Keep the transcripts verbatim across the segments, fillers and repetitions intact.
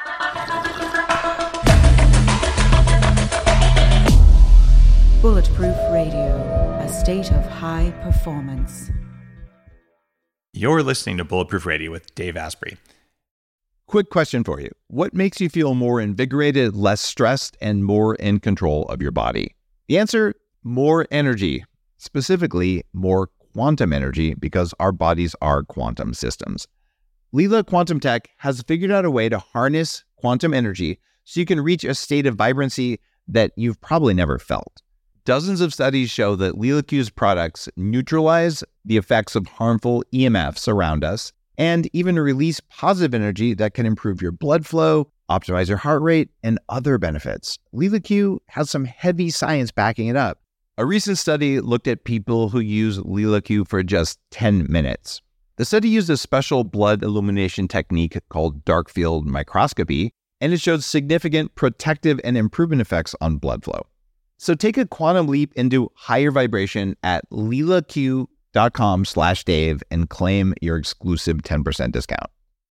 Bulletproof Radio, a state of high performance. You're listening to Bulletproof Radio with Dave Asprey. Quick question for you. What makes you feel more invigorated, less stressed, and more in control of your body? The answer, more energy. Specifically, more quantum energy, because our bodies are quantum systems. Leela Quantum Tech has figured out a way to harness quantum energy so you can reach a state of vibrancy that you've probably never felt. Dozens of studies show that LeelaQ's products neutralize the effects of harmful E M Fs around us and even release positive energy that can improve your blood flow, optimize your heart rate, and other benefits. LeelaQ has some heavy science backing it up. A recent study looked at people who use LeelaQ for just ten minutes. The study used a special blood illumination technique called dark field microscopy, and it showed significant protective and improvement effects on blood flow. So take a quantum leap into higher vibration at leelaq.com slash Dave and claim your exclusive ten percent discount.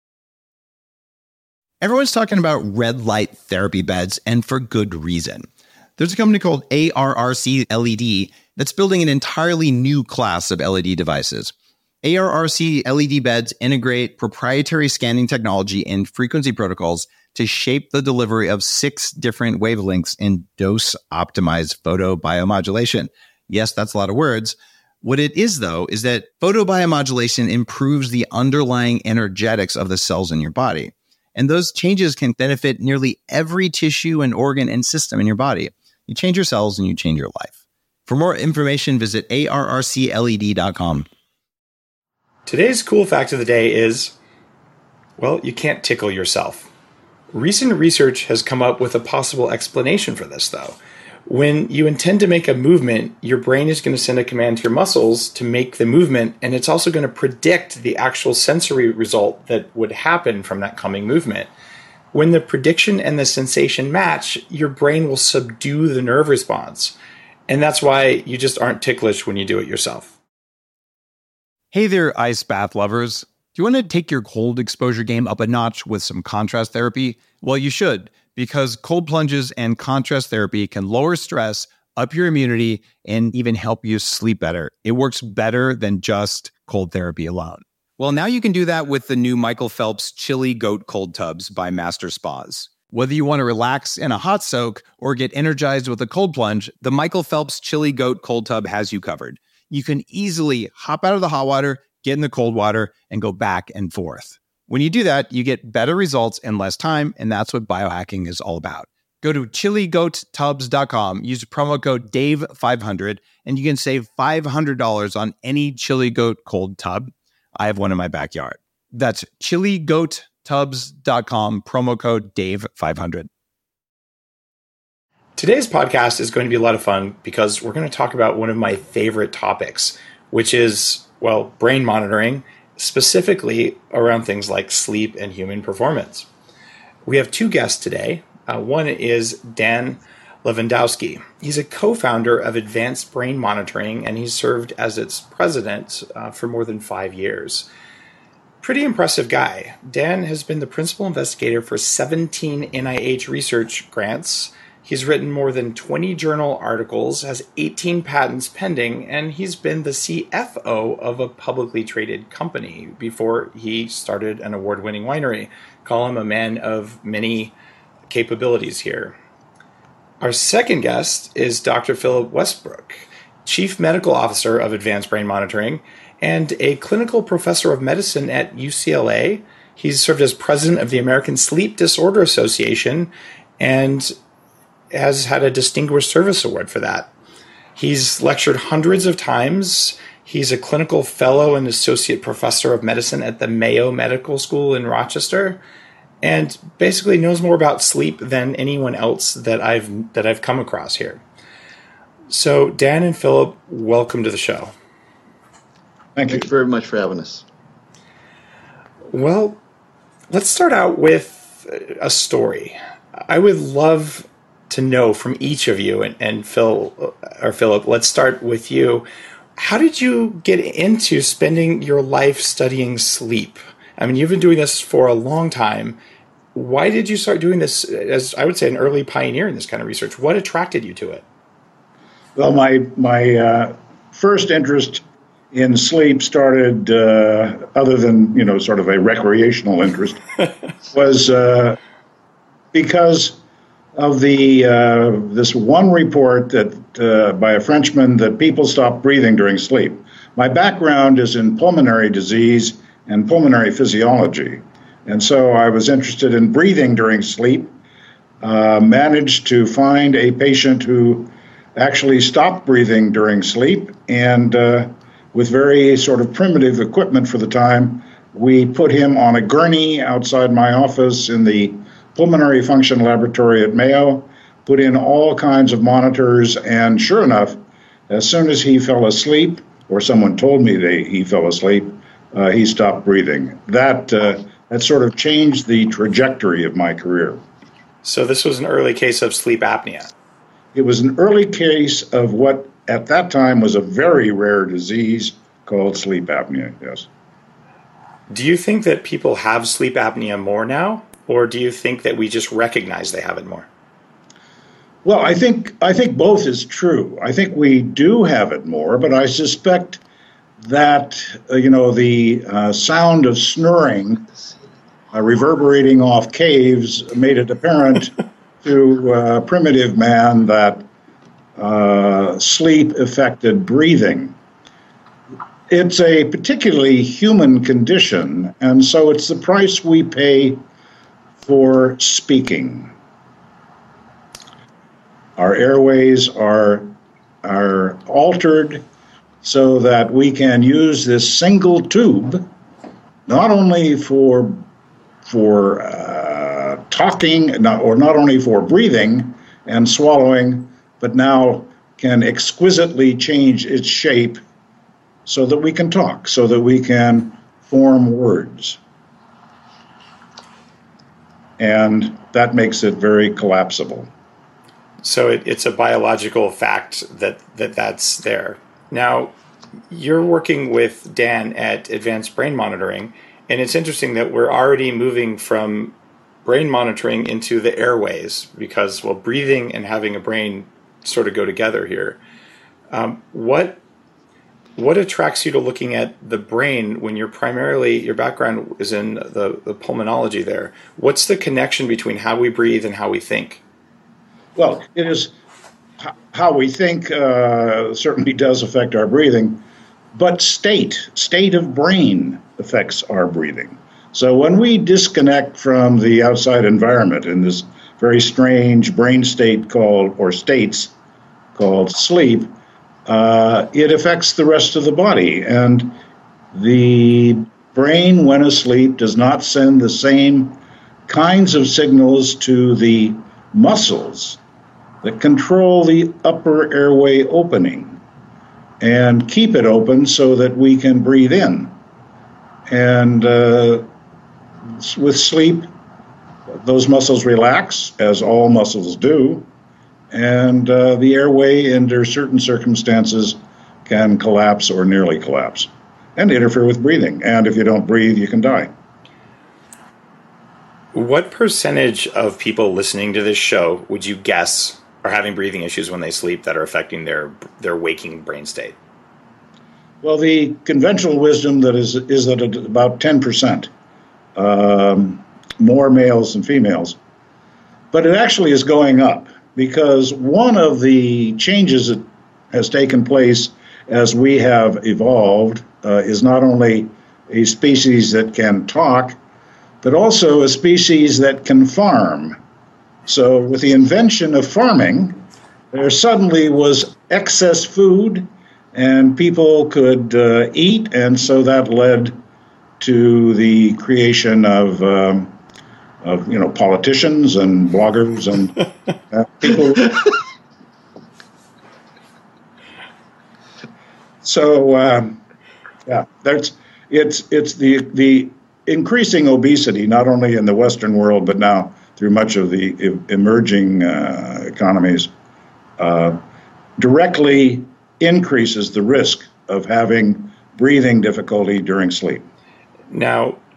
Everyone's talking about red light therapy beds, and for good reason. There's a company called A R R C L E D that's building an entirely new class of L E D devices. A R R C L E D beds integrate proprietary scanning technology and frequency protocols to shape the delivery of six different wavelengths in dose-optimized photobiomodulation. Yes, that's a lot of words. What it is, though, is that photobiomodulation improves the underlying energetics of the cells in your body. And those changes can benefit nearly every tissue and organ and system in your body. You change your cells and you change your life. For more information, visit A R R C L E D dot com. Today's cool fact of the day is, well, you can't tickle yourself. Recent research has come up with a possible explanation for this, though. When you intend to make a movement, your brain is going to send a command to your muscles to make the movement, and it's also going to predict the actual sensory result that would happen from that coming movement. When the prediction and the sensation match, your brain will subdue the nerve response. And that's why you just aren't ticklish when you do it yourself. Hey there, ice bath lovers. Do you want to take your cold exposure game up a notch with some contrast therapy? Well, you should, because cold plunges and contrast therapy can lower stress, up your immunity, and even help you sleep better. It works better than just cold therapy alone. Well, now you can do that with the new Michael Phelps Chili Goat Cold Tubs by Master Spas. Whether you want to relax in a hot soak or get energized with a cold plunge, The Michael Phelps Chili Goat Cold Tub has you covered. you can easily hop out of the hot water, get in the cold water, and go back and forth. When you do that, you get better results in less time, and that's what biohacking is all about. Go to chili goat tubs dot com, use promo code Dave five hundred, and you can save five hundred dollars on any Chili Goat cold tub. I have one in my backyard. That's chili goat tubs dot com, promo code Dave five hundred. Today's podcast is going to be a lot of fun because we're going to talk about one of my favorite topics, which is, well, brain monitoring, specifically around things like sleep and human performance. We have two guests today. Uh, one is Dan Lewandowski. He's a co-founder of Advanced Brain Monitoring, and he's served as its president uh, for more than five years. Pretty impressive guy. Dan has been the principal investigator for seventeen N I H research grants. He's written more than twenty journal articles, has eighteen patents pending, and he's been the C F O of a publicly traded company before he started an award-winning winery. Call him a man of many capabilities here. Our second guest is Doctor Philip Westbrook, Chief Medical Officer of Advanced Brain Monitoring and a clinical professor of medicine at U C L A. He's served as president of the American Sleep Disorder Association and has had a Distinguished Service Award for that. He's lectured hundreds of times. He's a clinical fellow and associate professor of medicine at the Mayo Medical School in Rochester, and basically knows more about sleep than anyone else that I've that I've come across here. So, Dan and Philip, welcome to the show. Thank you. Thank you very much for having us. Well, let's start out with a story. I would love to know from each of you, and, and Phil or Philip, let's start with you. How did you get into spending your life studying sleep? I mean, you've been doing this for a long time. why did you start doing this as, I would say, an early pioneer in this kind of research? What attracted you to it? Well, my my uh, first interest in sleep started, uh, other than, you know, sort of a recreational interest, was uh, because of the uh, this one report that uh, by a Frenchman that people stop breathing during sleep. My background is in pulmonary disease and pulmonary physiology, and so I was interested in breathing during sleep. Uh, managed to find a patient who actually stopped breathing during sleep, and uh, with very sort of primitive equipment for the time, we put him on a gurney outside my office in the pulmonary function laboratory at Mayo, put in all kinds of monitors, and sure enough, as soon as he fell asleep, or someone told me that he fell asleep, uh, he stopped breathing. That, uh, that sort of changed the trajectory of my career. So this was an early case of sleep apnea. It was an early case of what at that time was a very rare disease called sleep apnea, yes. Do you think that people have sleep apnea more now, or do you think that we just recognize they have it more? Well, I think I think both is true. I think we do have it more, but I suspect that, uh, you know, the uh, sound of snoring uh, reverberating off caves made it apparent to uh, primitive man that uh, sleep affected breathing. It's a particularly human condition, and so it's the price we pay for speaking. Our airways are, are altered so that we can use this single tube not only for, for uh, talking, not, or not only for breathing and swallowing, but now can exquisitely change its shape so that we can talk, so that we can form words. And that makes it very collapsible. So it, it's a biological fact that, that that's there. Now, you're working with Dan at Advanced Brain Monitoring, and it's interesting that we're already moving from brain monitoring into the airways because, well, breathing and having a brain sort of go together here. Um, what what attracts you to looking at the brain when you're primarily, your background is in the, the pulmonology there? What's the connection between how we breathe and how we think? Well, it is how we think uh, certainly does affect our breathing, but state, state of brain affects our breathing. So when we disconnect from the outside environment in this very strange brain state called, or states called sleep, uh, it affects the rest of the body. And the brain, when asleep, does not send the same kinds of signals to the muscles that control the upper airway opening and keep it open so that we can breathe in. And uh, with sleep, those muscles relax, as all muscles do, and uh, the airway, under certain circumstances, can collapse or nearly collapse and interfere with breathing. And if you don't breathe, you can die. What percentage of people listening to this show would you guess are having breathing issues when they sleep that are affecting their their waking brain state? Well, the conventional wisdom that is is that about ten percent, um, more males than females. But it actually is going up because one of the changes that has taken place as we have evolved uh, is not only a species that can talk, but also a species that can farm. So with the invention of farming, there suddenly was excess food and people could uh, eat, and so that led to the creation of, um, of you know, politicians and bloggers and uh, people. So um, yeah, that's it's it's the the increasing obesity not only in the Western world but now through much of the e- emerging uh, economies uh, directly increases the risk of having breathing difficulty during sleep. Now,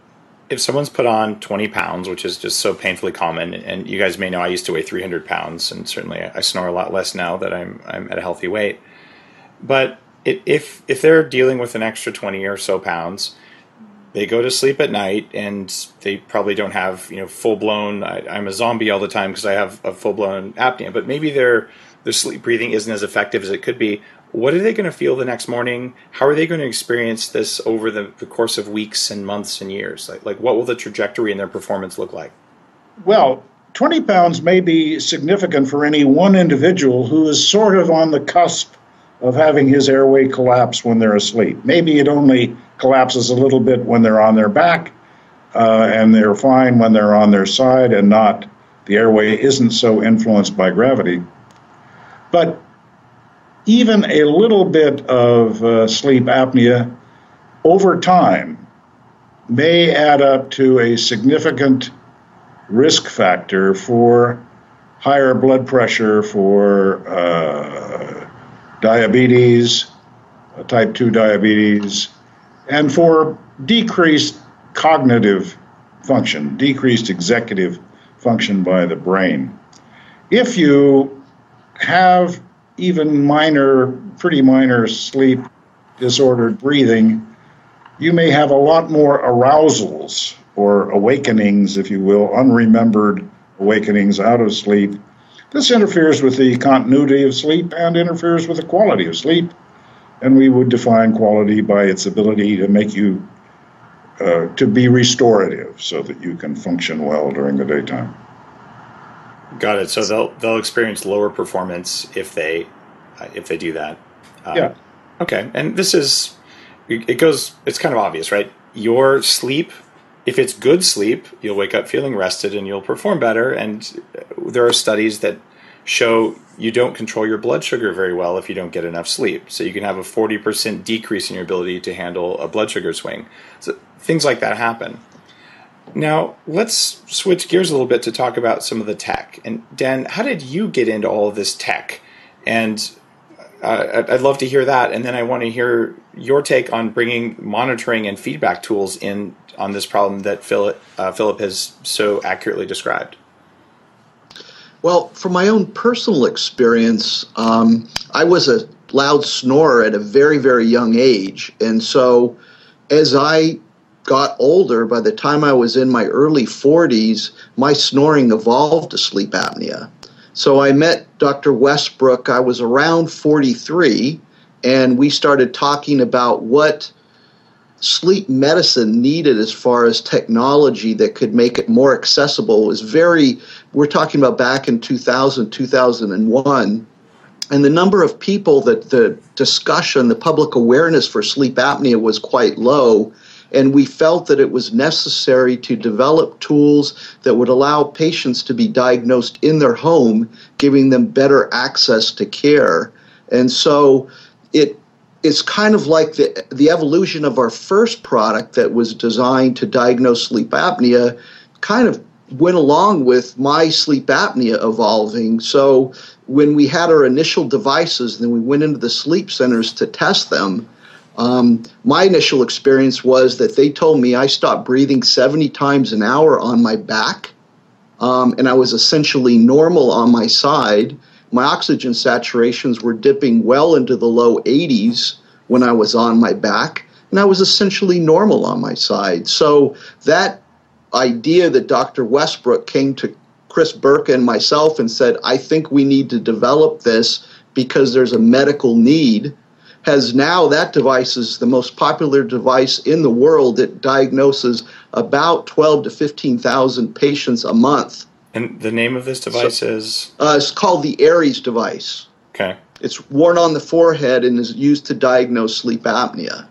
if someone's put on twenty pounds, which is just so painfully common, and you guys may know I used to weigh three hundred pounds, and certainly I snore a lot less now that I'm I'm at a healthy weight. But it, if if they're dealing with an extra twenty or so pounds, they go to sleep at night, and they probably don't have, you know, full blown. I'm a zombie all the time because I have a full blown apnea. But maybe their their sleep breathing isn't as effective as it could be. What are they going to feel the next morning? How are they going to experience this over the, the course of weeks and months and years? Like, like, what will the trajectory in their performance look like? Well, twenty pounds may be significant for any one individual who is sort of on the cusp of having his airway collapse when they're asleep. Maybe it only collapses a little bit when they're on their back, uh, and they're fine when they're on their side, and not, the airway isn't so influenced by gravity. But even a little bit of uh, sleep apnea over time may add up to a significant risk factor for higher blood pressure, for uh, diabetes, uh, type two diabetes, and for decreased cognitive function, decreased executive function by the brain. If you have even minor, pretty minor sleep disordered breathing, you may have a lot more arousals or awakenings, if you will, unremembered awakenings out of sleep. This interferes with the continuity of sleep and interferes with the quality of sleep. And we would define quality by its ability to make you, uh, to be restorative so that you can function well during the daytime. Got it. So they'll they'll experience lower performance if they uh, if they do that. Um, yeah. Okay. And this is it goes. It's kind of obvious, right? Your sleep, if it's good sleep, you'll wake up feeling rested and you'll perform better. And there are studies that show you don't control your blood sugar very well if you don't get enough sleep. So you can have a forty percent decrease in your ability to handle a blood sugar swing. So things like that happen. Now, let's switch gears a little bit to talk about some of the tech. And Dan, how did you get into all of this tech? And uh, I'd love to hear that. And then I want to hear your take on bringing monitoring and feedback tools in on this problem that Philip, uh, Philip has so accurately described. Well, from my own personal experience, um, I was a loud snorer at a very, very young age. And so as I got older, by the time I was in my early forties, my snoring evolved to sleep apnea. So I met Doctor Westbrook. I was around forty-three, and we started talking about what sleep medicine needed as far as technology that could make it more accessible. It was very, we're talking about back in two thousand, two thousand one, and the number of people that the discussion, the public awareness for sleep apnea was quite low. And we felt that it was necessary to develop tools that would allow patients to be diagnosed in their home, giving them better access to care. And so it it's kind of like the, the evolution of our first product that was designed to diagnose sleep apnea kind of went along with my sleep apnea evolving. So when we had our initial devices, then we went into the sleep centers to test them. Um, my initial experience was that they told me I stopped breathing seventy times an hour on my back, um, and I was essentially normal on my side. My oxygen saturations were dipping well into the low eighties when I was on my back, and I was essentially normal on my side. So that idea that Doctor Westbrook came to Chris Burke and myself and said, I think we need to develop this because there's a medical need, has now, that device is the most popular device in the world. It diagnoses about twelve to fifteen thousand patients a month. And the name of this device so, is? Uh, it's called the Aries device. Okay. It's worn on the forehead and is used to diagnose sleep apnea.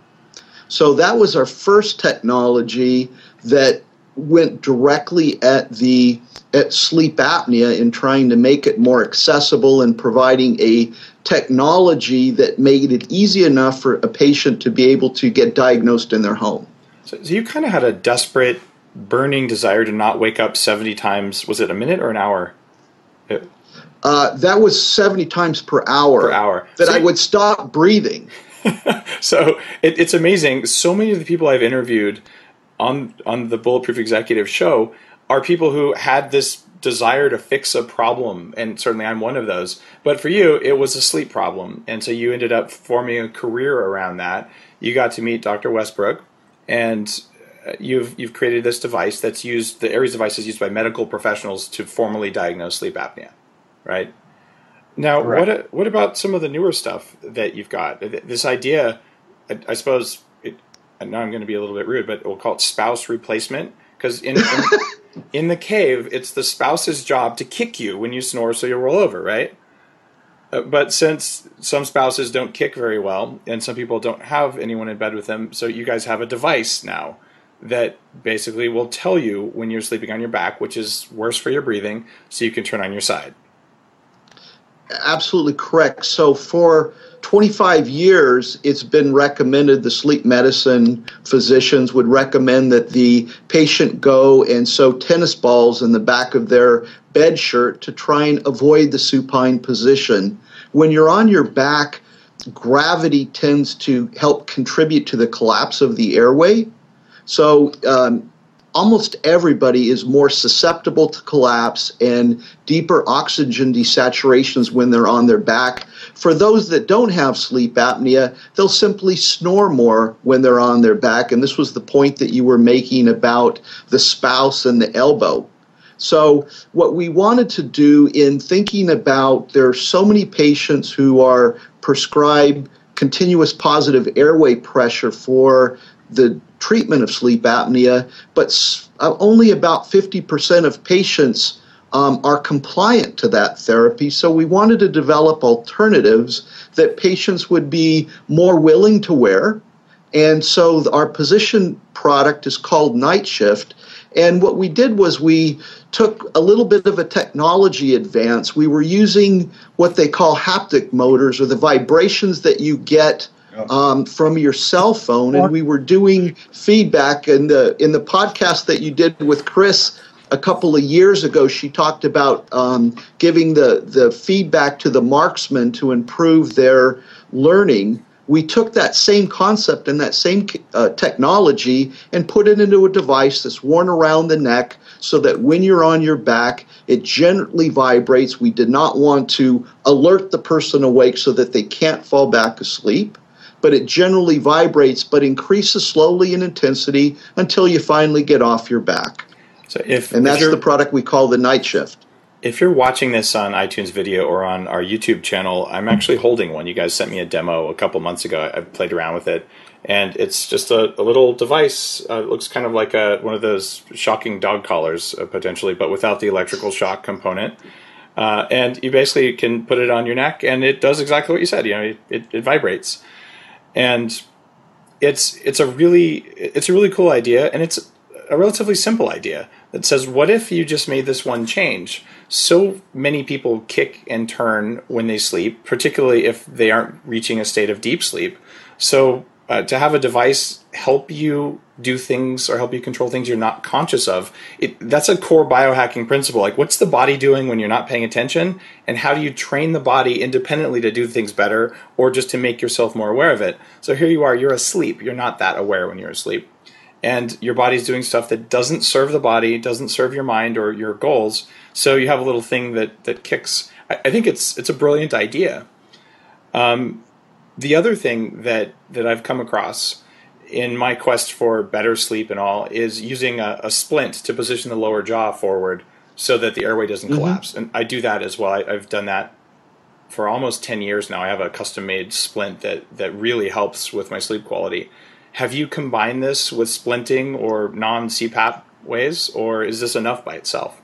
So that was our first technology that went directly at the at sleep apnea in trying to make it more accessible and providing a technology that made it easy enough for a patient to be able to get diagnosed in their home. So, so you kind of had a desperate, burning desire to not wake up seventy times. Was it a minute or an hour? It, uh, that was seventy times per hour. Per hour. That so I would stop breathing. So it, it's amazing. So many of the people I've interviewed on on the Bulletproof Executive show are people who had this desire to fix a problem, and certainly I'm one of those. But for you, it was a sleep problem, and so you ended up forming a career around that. You got to meet Doctor Westbrook, and you've you've created this device that's used. The Aries device is used by medical professionals to formally diagnose sleep apnea, right? Now, Correct. what what about some of the newer stuff that you've got? This idea, I, I suppose. It, now I'm going to be a little bit rude, but we'll call it spouse replacement, because in, in in the cave, it's the spouse's job to kick you when you snore so you'll roll over, right? Uh, but since some spouses don't kick very well, and some people don't have anyone in bed with them, so you guys have a device now that basically will tell you when you're sleeping on your back, which is worse for your breathing, so you can turn on your side. Absolutely correct. So for twenty-five years, it's been recommended, the sleep medicine physicians would recommend that the patient go and sew tennis balls in the back of their bed shirt to try and avoid the supine position. When you're on your back, gravity tends to help contribute to the collapse of the airway. So um, almost everybody is more susceptible to collapse and deeper oxygen desaturations when they're on their back. For those that don't have sleep apnea, they'll simply snore more when they're on their back. And this was the point that you were making about the spouse and the elbow. So what we wanted to do in thinking about, there are so many patients who are prescribed continuous positive airway pressure for the treatment of sleep apnea, but only about fifty percent of patients um, are compliant to that therapy. So we wanted to develop alternatives that patients would be more willing to wear. And so our position product is called Night Shift. And what we did was we took a little bit of a technology advance. We were using what they call haptic motors, or the vibrations that you get Um, from your cell phone, and we were doing feedback. In the in the podcast that you did with Chris a couple of years ago, she talked about um, giving the, the feedback to the marksmen to improve their learning. We took that same concept and that same uh, technology and put it into a device that's worn around the neck so that when you're on your back, it gently vibrates. We did not want to alert the person awake so that they can't fall back asleep, but it generally vibrates, but increases slowly in intensity until you finally get off your back. So if and that's if the product we call the Night Shift. If you're watching this on iTunes Video or on our YouTube channel, I'm actually holding one. You guys sent me a demo a couple months ago. I played around with it, and it's just a, a little device. Uh, it looks kind of like a, one of those shocking dog collars, uh, potentially, but without the electrical shock component. Uh, and you basically can put it on your neck, and it does exactly what you said. You know, it, it, it vibrates. And it's it's a really it's a really cool idea, and it's a relatively simple idea that says, what if you just made this one change? So many people kick and turn when they sleep, particularly if they aren't reaching a state of deep sleep. So uh, to have a device help you do things or help you control things you're not conscious of, it, that's a core biohacking principle. Like, what's the body doing when you're not paying attention? And how do you train the body independently to do things better, or just to make yourself more aware of it? So here you are, you're asleep. You're not that aware when you're asleep. And your body's doing stuff that doesn't serve the body, doesn't serve your mind or your goals. So you have a little thing that, that kicks. I, I think it's it's a brilliant idea. Um, the other thing that, that I've come across in my quest for better sleep and all is using a, a splint to position the lower jaw forward so that the airway doesn't mm-hmm. collapse. And I do that as well. I, I've done that for almost ten years now. I have a custom-made splint that, that really helps with my sleep quality. Have you combined this with splinting or non-C PAP ways, or is this enough by itself?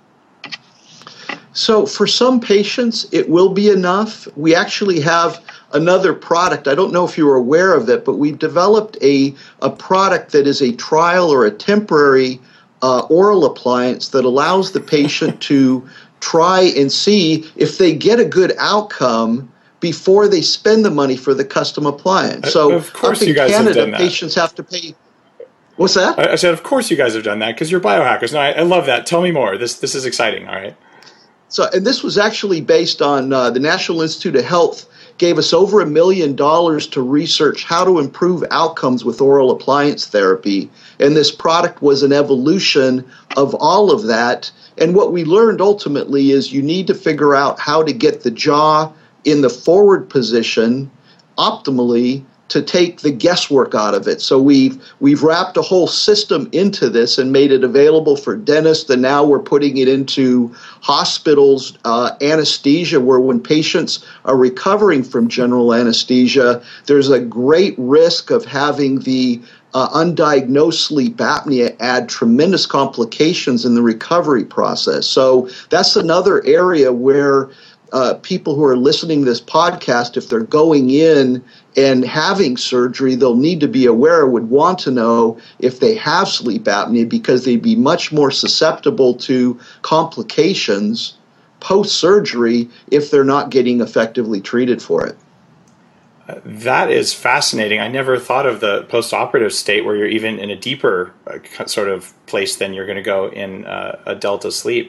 So for some patients, it will be enough. We actually have another product. I don't know if you were aware of it, but we've developed a, a product that is a trial or a temporary uh, oral appliance that allows the patient to try and see if they get a good outcome before they spend the money for the custom appliance. So of course up in you guys Canada, have done that. Patients have to pay. What's that? I, I said, of course you guys have done that because you're biohackers. No, I, I love that. Tell me more. This this is exciting. All right. So, and this was actually based on uh, the National Institute of Health gave us over a million dollars to research how to improve outcomes with oral appliance therapy. And this product was an evolution of all of that. And what we learned ultimately is you need to figure out how to get the jaw in the forward position optimally to take the guesswork out of it. So we've we've wrapped a whole system into this and made it available for dentists, and now we're putting it into hospitals, uh, anesthesia, where when patients are recovering from general anesthesia, there's a great risk of having the uh, undiagnosed sleep apnea add tremendous complications in the recovery process. So that's another area where Uh, people who are listening to this podcast, if they're going in and having surgery, they'll need to be aware, would want to know if they have sleep apnea, because they'd be much more susceptible to complications post-surgery if they're not getting effectively treated for it. Uh, that is fascinating. I never thought of the post-operative state where you're even in a deeper uh, sort of place than you're going to go in uh, a delta sleep.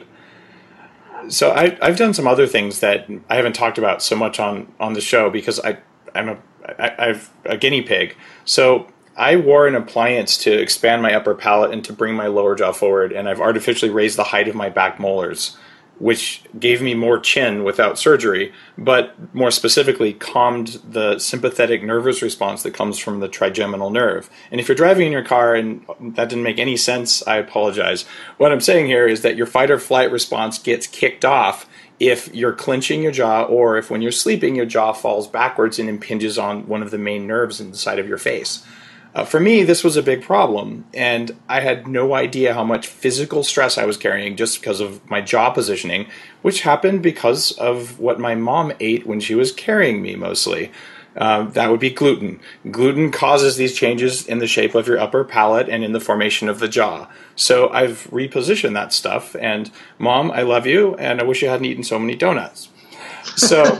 So I, I've done some other things that I haven't talked about so much on, on the show because I, I'm a, I, I've a guinea pig. So I wore an appliance to expand my upper palate and to bring my lower jaw forward, and I've artificially raised the height of my back molars, which gave me more chin without surgery, but more specifically calmed the sympathetic nervous response that comes from the trigeminal nerve. And if you're driving in your car and that didn't make any sense, I apologize. What I'm saying here is that your fight or flight response gets kicked off if you're clenching your jaw, or if when you're sleeping, your jaw falls backwards and impinges on one of the main nerves in the side of your face. Uh, for me, this was a big problem, and I had no idea how much physical stress I was carrying just because of my jaw positioning, which happened because of what my mom ate when she was carrying me mostly. Uh, that would be gluten. Gluten causes these changes in the shape of your upper palate and in the formation of the jaw. So I've repositioned that stuff, and Mom, I love you, and I wish you hadn't eaten so many donuts. So...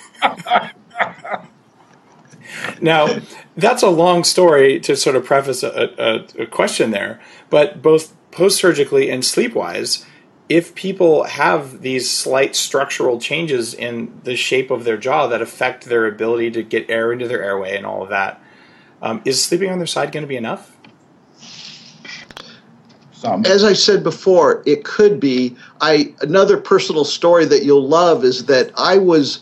Now, that's a long story to sort of preface a, a, a question there, but both post-surgically and sleep-wise, if people have these slight structural changes in the shape of their jaw that affect their ability to get air into their airway and all of that, um, is sleeping on their side going to be enough? Some. As I said before, it could be. I another personal story that you'll love is that I was...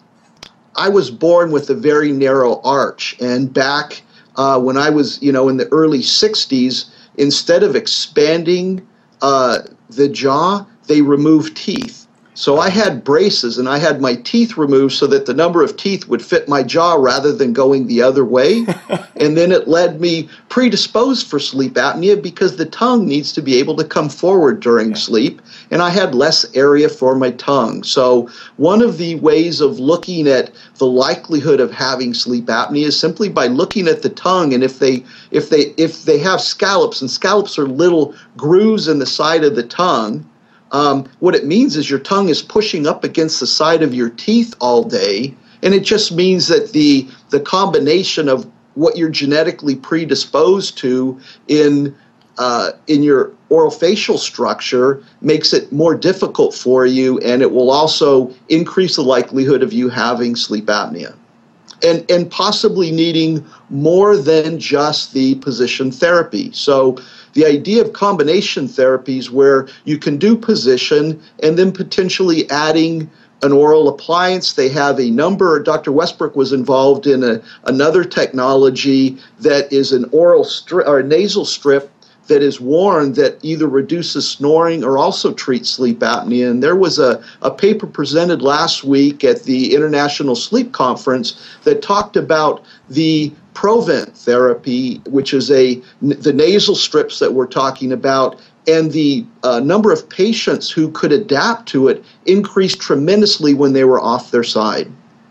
I was born with a very narrow arch, and back uh, when I was, you know, in the early sixties, instead of expanding uh, the jaw, they removed teeth. So I had braces, and I had my teeth removed so that the number of teeth would fit my jaw rather than going the other way. And then it led me predisposed for sleep apnea because the tongue needs to be able to come forward during yeah. sleep, and I had less area for my tongue. So one of the ways of looking at the likelihood of having sleep apnea is simply by looking at the tongue, and if they if they if they have scallops, and scallops are little grooves in the side of the tongue, Um, what it means is your tongue is pushing up against the side of your teeth all day, and it just means that the the combination of what you're genetically predisposed to in uh, in your orofacial structure makes it more difficult for you, and it will also increase the likelihood of you having sleep apnea. And, and possibly needing more than just the position therapy. So the idea of combination therapies where you can do position and then potentially adding an oral appliance. They have a number, Doctor Westbrook was involved in a, another technology that is an oral strip or a nasal strip that is worn that either reduces snoring or also treats sleep apnea. And there was a, a paper presented last week at the International Sleep Conference that talked about the Provent therapy, which is a the nasal strips that we're talking about, and the uh, number of patients who could adapt to it increased tremendously when they were off their side.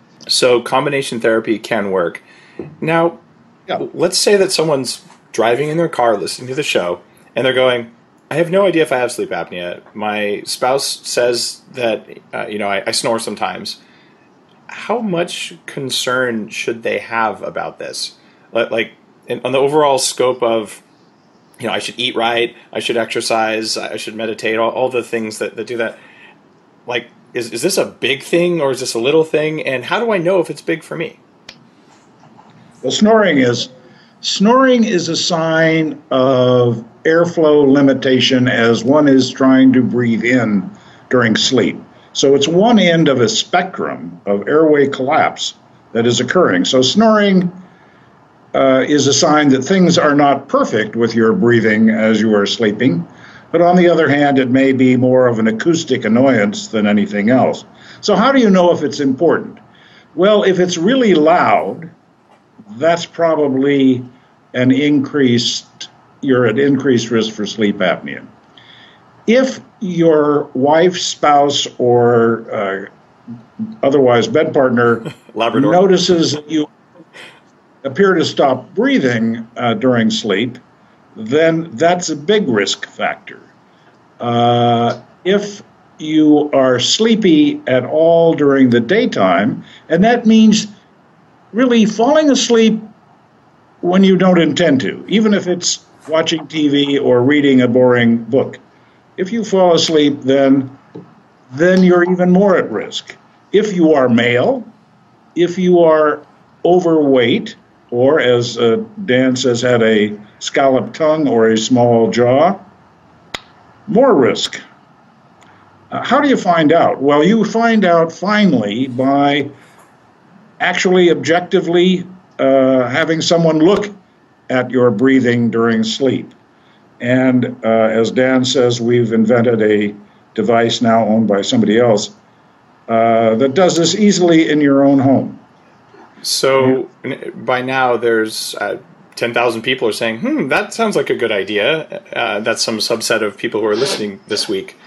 So combination therapy can work. Now, yeah. let's say that someone's driving in their car, listening to the show, and they're going, I have no idea if I have sleep apnea. My spouse says that, uh, you know, I, I snore sometimes. How much concern should they have about this? Like, in, on the overall scope of, you know, I should eat right, I should exercise, I should meditate, all, all the things that, that do that. Like, is, is this a big thing or is this a little thing? And how do I know if it's big for me? Well, snoring is snoring is a sign of airflow limitation as one is trying to breathe in during sleep. So it's one end of a spectrum of airway collapse that is occurring. So snoring uh, is a sign that things are not perfect with your breathing as you are sleeping. But on the other hand, it may be more of an acoustic annoyance than anything else. So how do you know if it's important? Well, if it's really loud, that's probably an increased, you're at increased risk for sleep apnea. If your wife, spouse, or uh, otherwise bed partner notices that you appear to stop breathing uh, during sleep, then that's a big risk factor. Uh, if you are sleepy at all during the daytime, and that means really falling asleep when you don't intend to, even if it's watching T V or reading a boring book. If you fall asleep, then, then you're even more at risk. If you are male, if you are overweight, or as uh, Dan says, had a scalloped tongue or a small jaw, more risk. Uh, how do you find out? Well, you find out finally by actually objectively uh, having someone look at your breathing during sleep. And uh, as Dan says, we've invented a device now owned by somebody else uh, that does this easily in your own home. So yeah. By now there's uh, ten thousand people are saying, hmm, that sounds like a good idea. Uh, that's some subset of people who are listening this week.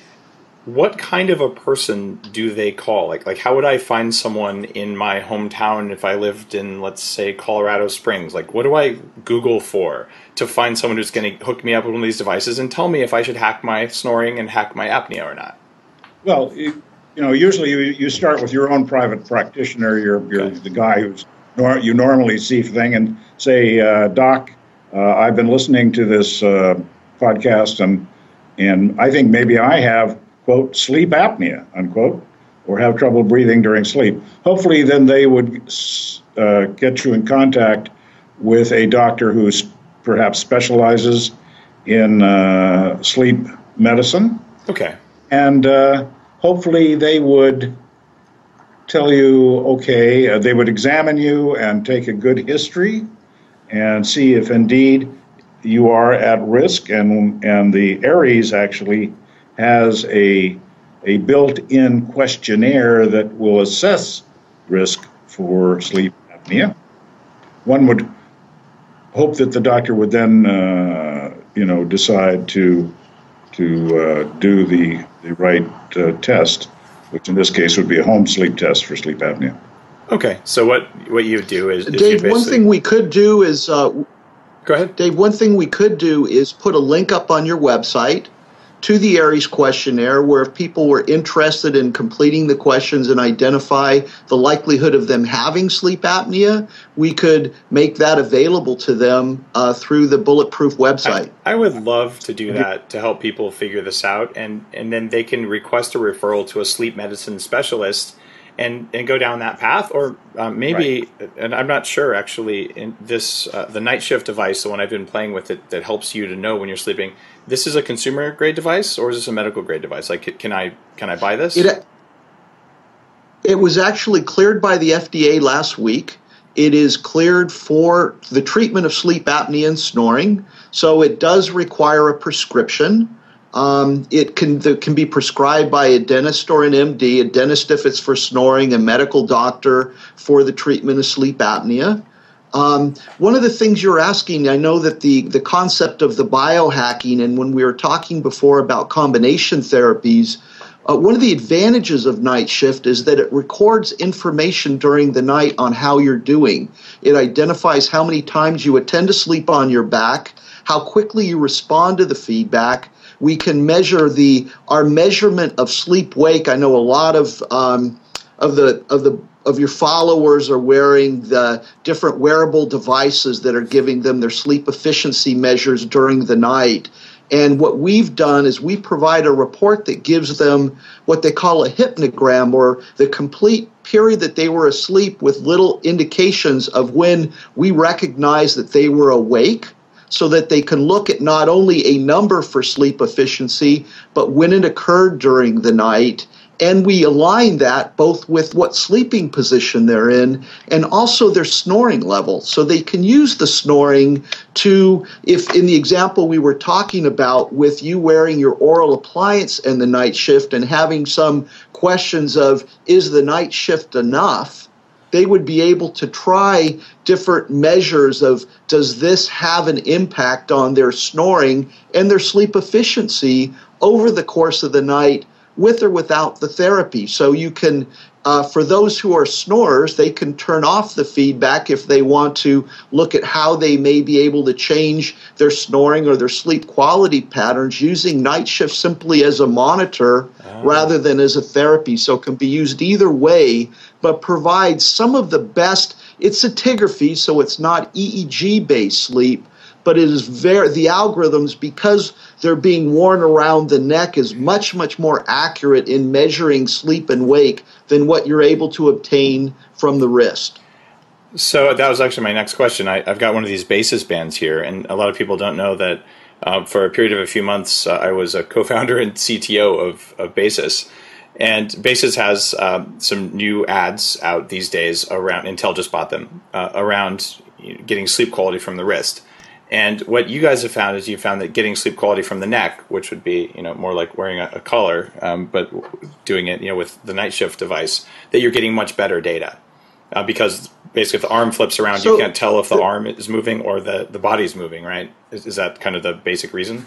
What kind of a person do they call? Like, like how would I find someone in my hometown if I lived in, let's say, Colorado Springs? Like, what do I Google for to find someone who's going to hook me up with one of these devices and tell me if I should hack my snoring and hack my apnea or not? Well, you, you know, usually you, you start with your own private practitioner. You're, you're okay. The guy who's nor, you normally see thing and say, uh, Doc, uh, I've been listening to this uh, podcast and and I think maybe I have, quote, sleep apnea, unquote, or have trouble breathing during sleep. Hopefully then they would uh, get you in contact with a doctor who perhaps specializes in uh, sleep medicine. Okay. And uh, hopefully they would tell you, okay, uh, they would examine you and take a good history and see if indeed you are at risk. And, and the ARIES actually has a a built-in questionnaire that will assess risk for sleep apnea. One would hope that the doctor would then, uh, you know, decide to to uh, do the the right uh, test, which in this case would be a home sleep test for sleep apnea. Okay, so what what you do is, is Dave. One thing we could do is uh, go ahead, Dave. One thing we could do is put a link up on your website to the ARIES questionnaire, where if people were interested in completing the questions and identify the likelihood of them having sleep apnea, we could make that available to them uh, through the Bulletproof website. I, I would love to do that to help people figure this out, and, and then they can request a referral to a sleep medicine specialist and, and go down that path, or uh, maybe, right. And I'm not sure actually, in this uh, the night shift device, the one I've been playing with, it that helps you to know when you're sleeping. This is a consumer grade device, or is this a medical grade device? Like, can I can I buy this? It, it was actually cleared by the F D A last week. It is cleared for the treatment of sleep apnea and snoring, so it does require a prescription. Um, it can the, can be prescribed by a dentist or an M D, a dentist if it's for snoring, a medical doctor for the treatment of sleep apnea. Um, one of the things you're asking, I know that the, the concept of the biohacking, and when we were talking before about combination therapies, uh, one of the advantages of night shift is that it records information during the night on how you're doing. It identifies how many times you attend to sleep on your back, how quickly you respond to the feedback. We can measure the our measurement of sleep wake. I know a lot of um, of the of the of your followers are wearing the different wearable devices that are giving them their sleep efficiency measures during the night. And what we've done is we provide a report that gives them what they call a hypnogram, or the complete period that they were asleep with little indications of when we recognize that they were awake, so that they can look at not only a number for sleep efficiency, but when it occurred during the night. And we align that both with what sleeping position they're in and also their snoring level. So they can use the snoring to, if in the example we were talking about with you wearing your oral appliance in the night shift and having some questions of, is the night shift enough? They would be able to try different measures of, does this have an impact on their snoring and their sleep efficiency over the course of the night, with or without the therapy. So you can, uh, for those who are snorers, they can turn off the feedback if they want to look at how they may be able to change their snoring or their sleep quality patterns using night shift simply as a monitor oh. rather than as a therapy. So it can be used either way, but provides some of the best. It's scintigraphy, so it's not E E G-based sleep, but it is very, the algorithms, because they're being worn around the neck, is much, much more accurate in measuring sleep and wake than what you're able to obtain from the wrist. So that was actually my next question. I, I've got one of these Basis bands here, and a lot of people don't know that uh, for a period of a few months, uh, I was a co-founder and C T O of, of Basis. And Basis has um, some new ads out these days around, Intel just bought them, uh, around you know, getting sleep quality from the wrist. And what you guys have found is you found that getting sleep quality from the neck, which would be, you know, more like wearing a, a collar, um, but doing it, you know, with the night shift device, that you're getting much better data. Uh, because basically if the arm flips around, so, you can't tell if the, the arm is moving or the, the body's moving, right? Is, is that kind of the basic reason?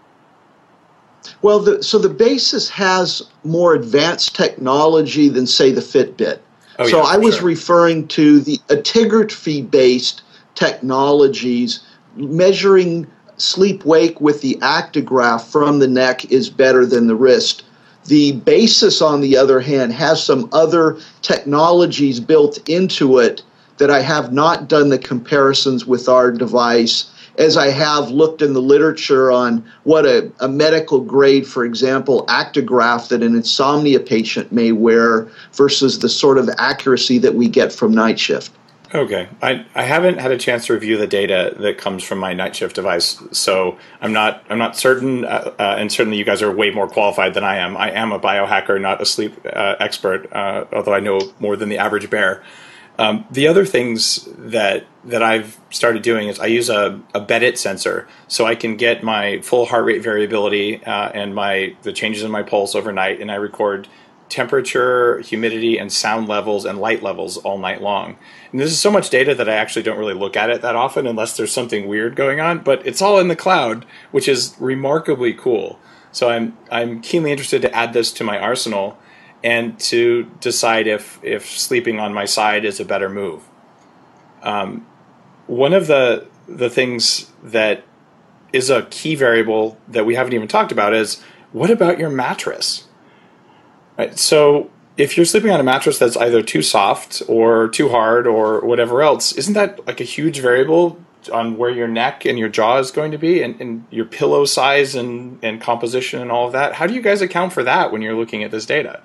Well, the, so the Basis has more advanced technology than, say, the Fitbit. Oh, so yeah, I was sure. referring to the actigraphy-based technologies. Measuring sleep-wake with the actigraph from the neck is better than the wrist. The Basis, on the other hand, has some other technologies built into it that I have not done the comparisons with our device, as I have looked in the literature on what a, a medical grade, for example, actigraph that an insomnia patient may wear versus the sort of accuracy that we get from night shift. Okay. I, I haven't had a chance to review the data that comes from my night shift device, so I'm not I'm not certain, uh, uh, and certainly you guys are way more qualified than I am. I am a biohacker, not a sleep uh, expert, uh, although I know more than the average bear. Um, the other things that that I've started doing is I use a, a Bedit sensor, so I can get my full heart rate variability uh, and my the changes in my pulse overnight, and I record temperature, humidity, and sound levels and light levels all night long. And this is so much data that I actually don't really look at it that often unless there's something weird going on, but it's all in the cloud, which is remarkably cool. So I'm I'm keenly interested to add this to my arsenal and to decide if, if sleeping on my side is a better move. Um, one of the the things that is a key variable that we haven't even talked about is, what about your mattress? Right, so if you're sleeping on a mattress that's either too soft or too hard or whatever else, isn't that like a huge variable on where your neck and your jaw is going to be, and, and your pillow size and, and composition and all of that? How do you guys account for that when you're looking at this data?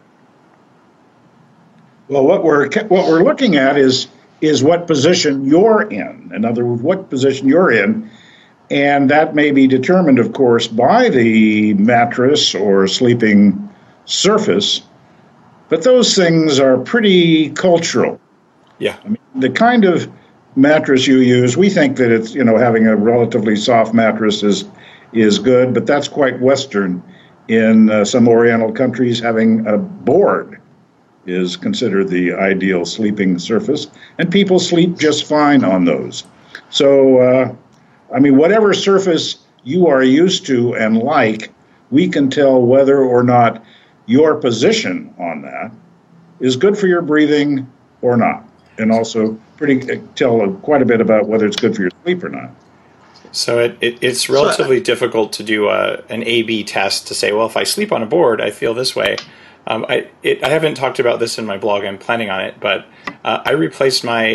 Well, what we're what we're looking at is is what position you're in. In other words, what position you're in, and that may be determined, of course, by the mattress or sleeping surface, but those things are pretty cultural. Yeah. I mean, the kind of mattress you use, we think that it's, you know, having a relatively soft mattress is is good, but that's quite Western. In uh, some Oriental countries, having a board is considered the ideal sleeping surface, and people sleep just fine on those. So, uh, I mean, whatever surface you are used to and like, we can tell whether or not your position on that is good for your breathing or not, and also pretty tell quite a bit about whether it's good for your sleep or not. So it, it it's relatively so, difficult to do a, an A B test to say, well, if I sleep on a board, I feel this way. Um, I it, I haven't talked about this in my blog. I'm planning on it, but uh, I replaced my uh,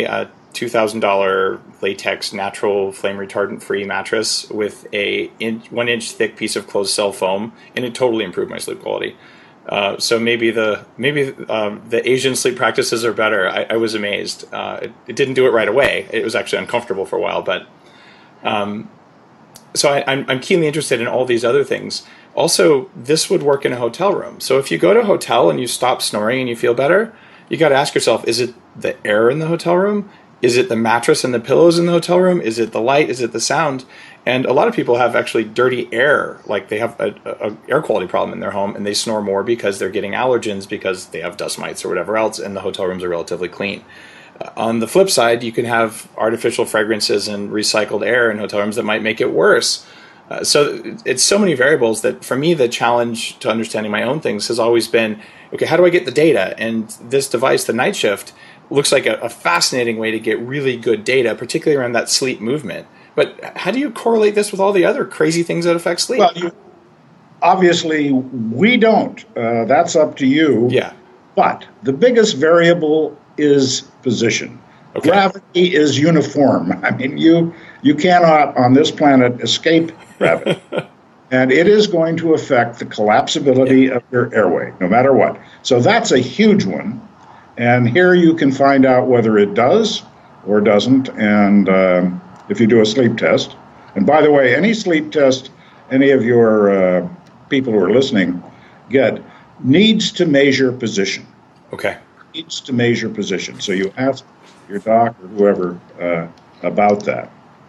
two thousand dollars latex natural flame retardant free mattress with a inch, one inch thick piece of closed cell foam, and it totally improved my sleep quality. Uh, so maybe the maybe um, the Asian sleep practices are better. I, I was amazed. Uh, it, it didn't do it right away. It was actually uncomfortable for a while, but um, so I, I'm I'm keenly interested in all these other things. Also, this would work in a hotel room. So if you go to a hotel and you stop snoring and you feel better, you got to ask yourself: is it the air in the hotel room? Is it the mattress and the pillows in the hotel room? Is it the light? Is it the sound? And a lot of people have actually dirty air, like they have a, a, a air quality problem in their home, and they snore more because they're getting allergens because they have dust mites or whatever else, and the hotel rooms are relatively clean. Uh, on the flip side, you can have artificial fragrances and recycled air in hotel rooms that might make it worse. Uh, so it's so many variables that for me, the challenge to understanding my own things has always been, okay, how do I get the data? And this device, the Night Shift, looks like a, a fascinating way to get really good data, particularly around that sleep movement. But how do you correlate this with all the other crazy things that affect sleep? Well, you, obviously, we don't. Uh, that's up to you. Yeah. But the biggest variable is position. Okay. Gravity is uniform. I mean, you you cannot on this planet escape gravity. And it is going to affect the collapsibility yeah. of your airway, no matter what. So that's a huge one. And here you can find out whether it does or doesn't. And um, if you do a sleep test. And by the way, any sleep test any of your uh, people who are listening get needs to measure position. Okay. Needs to measure position. So you ask your doc or whoever uh, about that.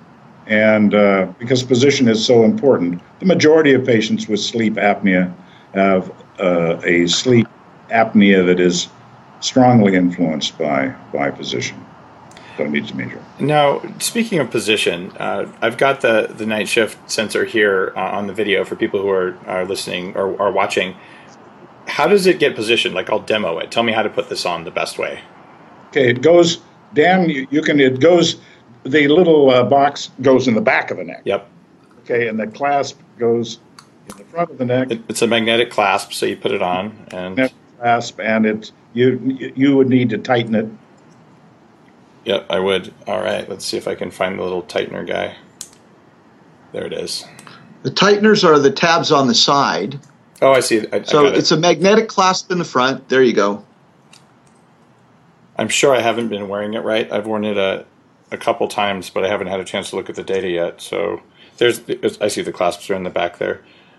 And uh, because position is so important, the majority of patients with sleep apnea have uh, a sleep apnea that is strongly influenced by, by position. So it needs to measure. Now, speaking of position, uh, I've got the, the Night Shift sensor here uh, on the video for people who are, are listening or are watching. How does it get positioned? Like, I'll demo it. Tell me how to put this on the best way. Okay, it goes, Dan, you, you can, it goes, the little uh, box goes in the back of the neck. Yep. Okay, and the clasp goes in the front of the neck. It, it's a magnetic clasp, so you put it on. and Magnetic clasp, and it's, you, you would need to tighten it. Yep, I would. All right, let's see if I can find the little tightener guy. There it is. The tighteners are the tabs on the side. Oh, I see. I, so I got it. It's a magnetic clasp in the front. There you go. I'm sure I haven't been wearing it right. I've worn it a, a couple times, but I haven't had a chance to look at the data yet. So there's, I see the clasps are in the back there.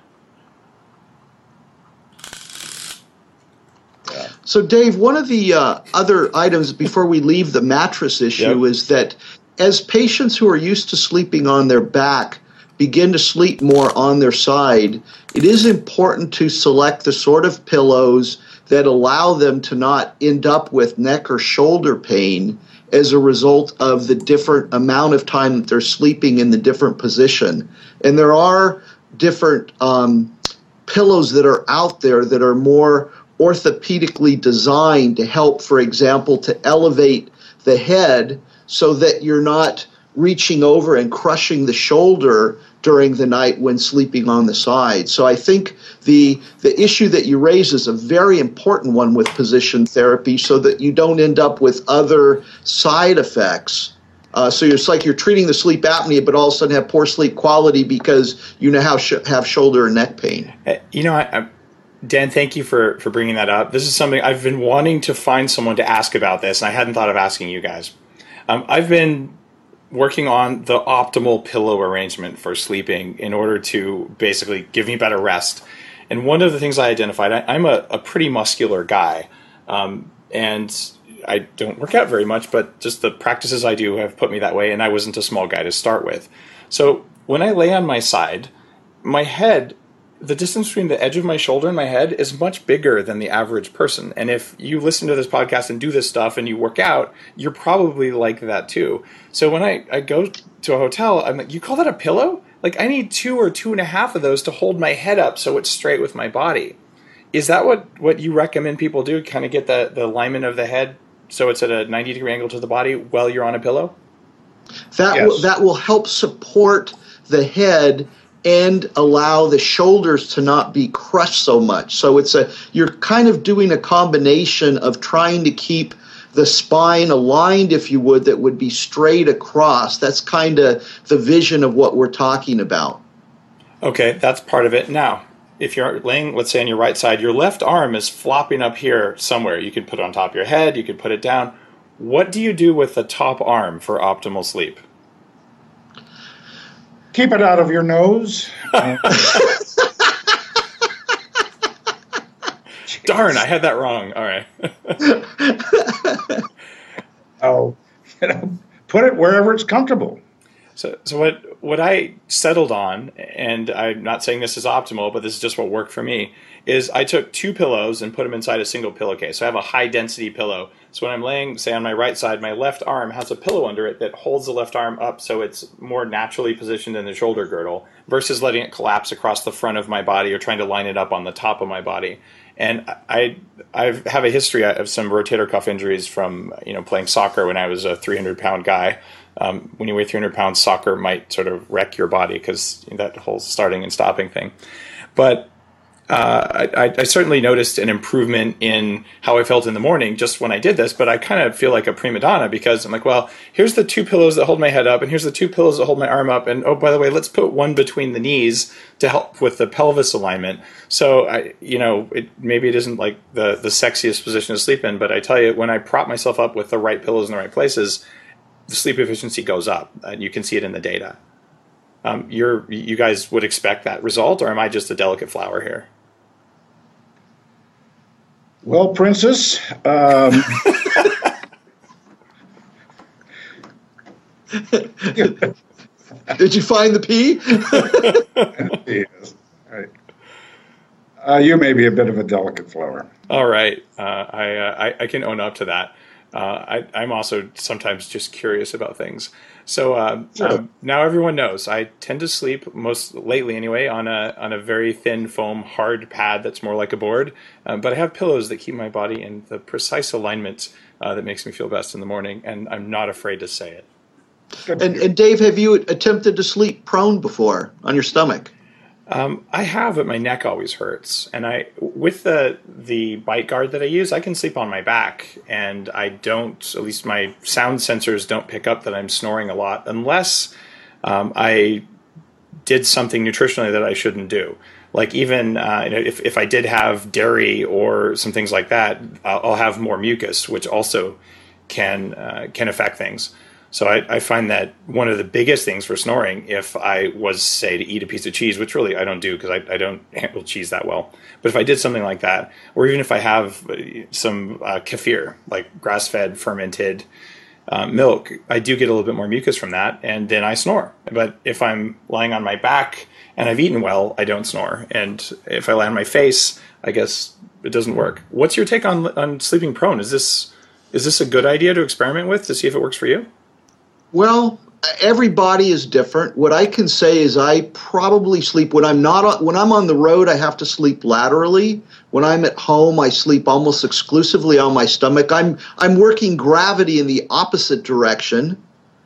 So, Dave, one of the uh, other items before we leave the mattress issue yep. is that as patients who are used to sleeping on their back begin to sleep more on their side, it is important to select the sort of pillows that allow them to not end up with neck or shoulder pain as a result of the different amount of time that they're sleeping in the different position. And there are different um, pillows that are out there that are more orthopedically designed to help, for example, to elevate the head so that you're not reaching over and crushing the shoulder during the night when sleeping on the side. So I think the the issue that you raise is a very important one with position therapy so that you don't end up with other side effects. Uh, so it's like you're treating the sleep apnea, but all of a sudden have poor sleep quality because you now have, sh- have shoulder and neck pain. You know, I, I Dan, thank you for, for bringing that up. This is something I've been wanting to find someone to ask about this, and I hadn't thought of asking you guys. Um, I've been working on the optimal pillow arrangement for sleeping in order to basically give me better rest. And one of the things I identified, I, I'm a, a pretty muscular guy, um, and I don't work out very much, but just the practices I do have put me that way, and I wasn't a small guy to start with. So when I lay on my side, my head, the distance between the edge of my shoulder and my head is much bigger than the average person. And if you listen to this podcast and do this stuff and you work out, you're probably like that too. So when I, I go to a hotel, I'm like, you call that a pillow? Like I need two or two and a half of those to hold my head up so it's straight with my body. Is that what, what you recommend people do? Kind of get the, the alignment of the head so it's at a ninety degree angle to the body while you're on a pillow? That yes. will, that will help support the head and allow the shoulders to not be crushed so much. So it's a you're kind of doing a combination of trying to keep the spine aligned, if you would, that would be straight across. That's kind of the vision of what we're talking about. Okay, that's part of it. Now, if you're laying, let's say, on your right side, your left arm is flopping up here somewhere. You could put it on top of your head. You could put it down. What do you do with the top arm for optimal sleep? Keep it out of your nose. Darn, I had that wrong. All right. Oh, you know, put it wherever it's comfortable. So, so what what I settled on, and I'm not saying this is optimal, but this is just what worked for me, is I took two pillows and put them inside a single pillowcase. So I have a high density pillow. So when I'm laying, say, on my right side, my left arm has a pillow under it that holds the left arm up so it's more naturally positioned in the shoulder girdle versus letting it collapse across the front of my body or trying to line it up on the top of my body. And I I have a history of some rotator cuff injuries from, you know, playing soccer when I was a three hundred pound guy. Um, when you weigh three hundred pounds, soccer might sort of wreck your body because that whole starting and stopping thing. But uh, I, I certainly noticed an improvement in how I felt in the morning just when I did this. But I kind of feel like a prima donna because I'm like, well, here's the two pillows that hold my head up, and here's the two pillows that hold my arm up. And oh, by the way, let's put one between the knees to help with the pelvis alignment. So I, you know, it, maybe it isn't like the the sexiest position to sleep in, but I tell you, when I prop myself up with the right pillows in the right places, the sleep efficiency goes up, and you can see it in the data. Um, you're, you guys would expect that result, or am I just a delicate flower here? Well, Princess, um, did you find the P? yes. Right. Uh, you may be a bit of a delicate flower. All right, uh, I, uh, I I can own up to that. Uh, I, I'm also sometimes just curious about things. So uh, Sure. um, now everyone knows I tend to sleep, most lately anyway, on a on a very thin foam hard pad that's more like a board. Um, but I have pillows that keep my body in the precise alignment uh, that makes me feel best in the morning, and I'm not afraid to say it. Good. And, and Dave, have you attempted to sleep prone before on your stomach? Um, I have, but my neck always hurts. And I, with the the bite guard that I use, I can sleep on my back, and I don't. At least my sound sensors don't pick up that I'm snoring a lot, unless um, I did something nutritionally that I shouldn't do. Like even uh, you know, if if I did have dairy or some things like that, I'll, I'll have more mucus, which also can uh, can affect things. So I, I find that one of the biggest things for snoring, if I was, say, to eat a piece of cheese, which really I don't do because I, I don't handle cheese that well, but if I did something like that, or even if I have some uh, kefir, like grass-fed fermented uh, milk, I do get a little bit more mucus from that, and then I snore. But if I'm lying on my back and I've eaten well, I don't snore. And if I lie on my face, I guess it doesn't work. What's your take on on sleeping prone? Is this is this a good idea to experiment with to see if it works for you? Well, every body is different. What I can say is I probably sleep when I'm not when I'm on the road. I have to sleep laterally. When I'm at home, I sleep almost exclusively on my stomach. I'm I'm working gravity in the opposite direction.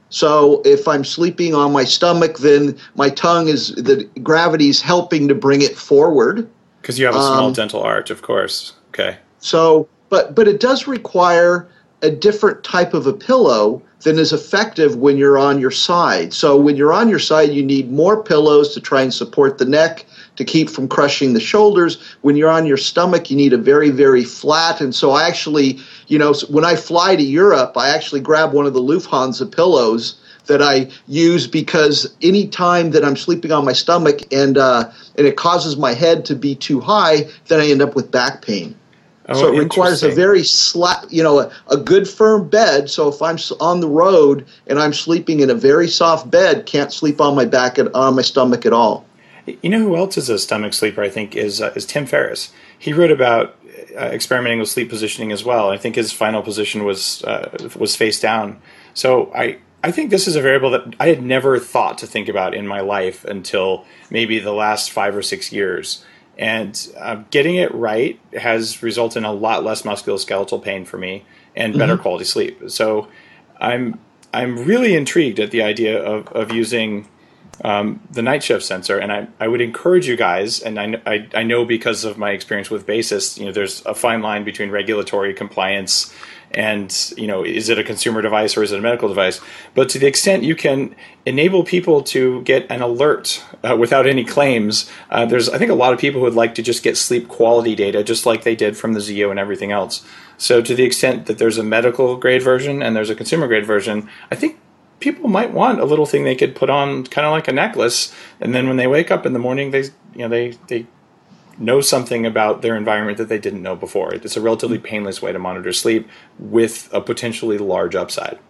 So if I'm sleeping on my stomach, then my tongue is the gravity's helping to bring it forward. Because you have a small Um, dental arch, of course. Okay. So, but but it does require a different type of a pillow than is effective when you're on your side. So when you're on your side, you need more pillows to try and support the neck to keep from crushing the shoulders. When you're on your stomach, you need a very, very flat. And so I actually, you know, when I fly to Europe, I actually grab one of the Lufthansa pillows that I use because any time that I'm sleeping on my stomach and uh, and it causes my head to be too high, then I end up with back pain. Oh, So it requires a interesting. very slap, you know, a, a good firm bed. So if I'm s- on the road and I'm sleeping in a very soft bed, can't sleep on my back at, on my stomach at all. You know who else is a stomach sleeper, I think, is uh, is Tim Ferriss. He wrote about uh, experimenting with sleep positioning as well. I think his final position was uh, was face down. So I, I think this is a variable that I had never thought to think about in my life until maybe the last five or six years. And uh, getting it right has resulted in a lot less musculoskeletal pain for me and better Mm-hmm. quality sleep. So I'm I'm really intrigued at the idea of, of using um, the night shift sensor. And I, I would encourage you guys, and I, I, I know because of my experience with Basis, you know, there's a fine line between regulatory compliance and, you know, is it a consumer device or is it a medical device? But to the extent you can enable people to get an alert uh, without any claims, uh, there's, I think, a lot of people who would like to just get sleep quality data, just like they did from the Zeo and everything else. So to the extent that there's a medical grade version and there's a consumer grade version, I think people might want a little thing they could put on kind of like a necklace. And then when they wake up in the morning, they, you know, they, they, know something about their environment that they didn't know before. It's a relatively painless way to monitor sleep with a potentially large upside.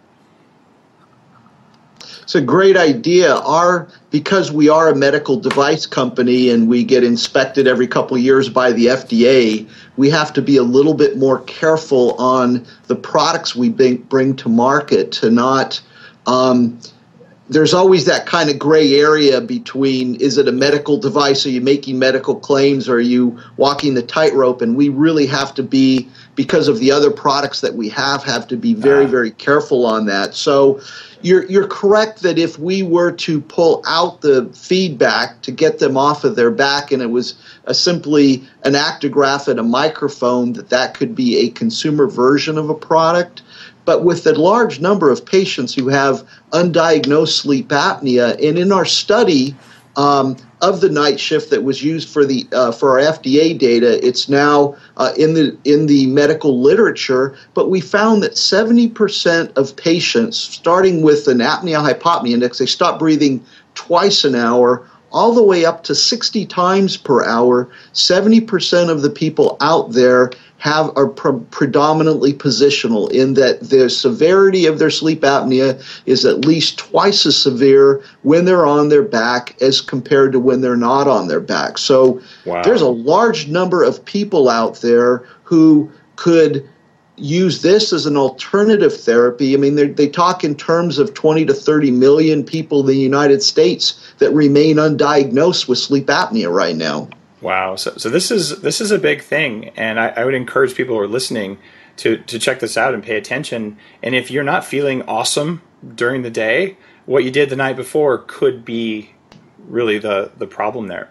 It's a great idea. Our, because we are a medical device company and we get inspected every couple of years by the F D A, we have to be a little bit more careful on the products we bring, bring to market to not um, there's always that kind of gray area between, is it a medical device? Are you making medical claims? Or are you walking the tightrope? And we really have to be, because of the other products that we have, have to be very, very careful on that. So you're you're correct that if we were to pull out the feedback to get them off of their back and it was a simply an actigraph and a microphone, that that could be a consumer version of a product. But with the large number of patients who have undiagnosed sleep apnea, and in our study um, of the night shift that was used for the uh, for our F D A data, it's now uh, in the in the medical literature. But we found that seventy percent of patients, starting with an apnea-hypopnea index, they stop breathing twice an hour, all the way up to sixty times per hour. seventy percent of the people out there have are pre- predominantly positional, in that the severity of their sleep apnea is at least twice as severe when they're on their back as compared to when they're not on their back. So wow. There's a large number of people out there who could use this as an alternative therapy. I mean, they talk in terms of twenty to thirty million people in the United States that remain undiagnosed with sleep apnea right now. Wow. So, so this is this is a big thing, and I, I would encourage people who are listening to to check this out and pay attention. And if you're not feeling awesome during the day, what you did the night before could be really the the problem there.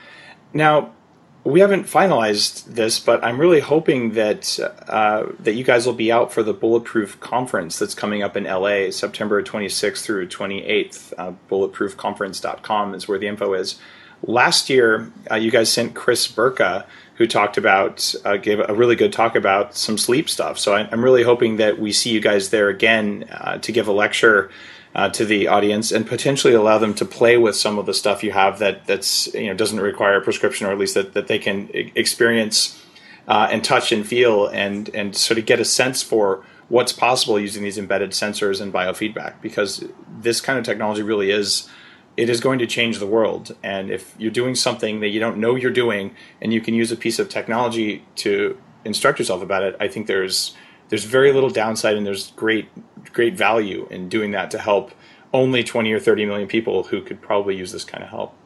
Now, we haven't finalized this, but I'm really hoping that uh, that you guys will be out for the Bulletproof Conference that's coming up in L A, September twenty-sixth through twenty-eighth. Uh, bulletproof conference dot com is where the info is. Last year, uh, you guys sent Chris Burka, who talked about, uh, gave a really good talk about some sleep stuff. So I, I'm really hoping that we see you guys there again uh, to give a lecture uh, to the audience and potentially allow them to play with some of the stuff you have that that's you know doesn't require a prescription, or at least that, that they can experience uh, and touch and feel and and sort of get a sense for what's possible using these embedded sensors and biofeedback, because this kind of technology really is. It is going to change the world. And if you're doing something that you don't know you're doing and you can use a piece of technology to instruct yourself about it, I think there's there's very little downside, and there's great great value in doing that to help only twenty or thirty million people who could probably use this kind of help.